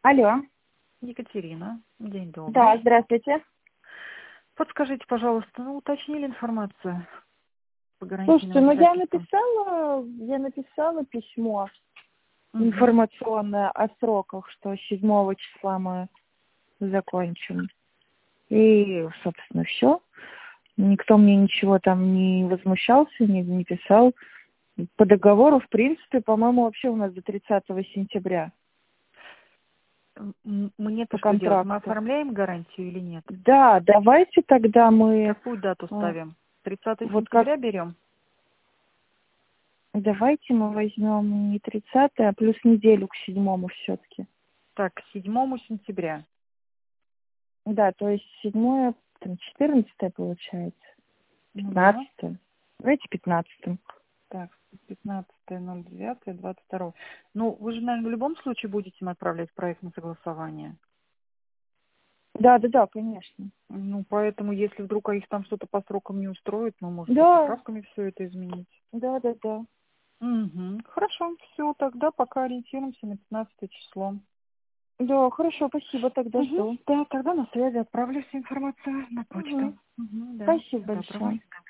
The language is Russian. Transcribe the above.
Алло. Екатерина, день добрый. Да, здравствуйте. Подскажите, пожалуйста, уточнили информацию по Слушайте, гарантийным ну обязательствам? я написала письмо Угу. информационное о сроках, что 7 числа мы закончим. И, собственно, все. Никто мне ничего там не возмущался, не писал. По договору, в принципе, по-моему, вообще у нас до 30 сентября Мне-то по что делать? Мы контракту. оформляем гарантию или нет? Да, давайте тогда мы... Какую дату ставим? 30 Вот как... сентября берем? Давайте мы возьмем не 30, а плюс неделю к 7 все-таки. Так, к 7 сентября. Да, то есть 7, там, 14 получается. Ну да. 15. Давайте 15. Так, 15.09.22. Ну, вы же, наверное, в любом случае будете им отправлять проект на согласование. Да, да, да, конечно. Ну, поэтому, если вдруг их там что-то по срокам не устроит, мы можем и Да, поправками все это изменить. да, да, да. Угу. Хорошо, все, тогда пока ориентируемся на 15 число. Да, хорошо, спасибо, тогда Угу. жду. Да, тогда на связи отправлю всю информацию на почту. Угу. Угу, да, Спасибо всего доброго. большое.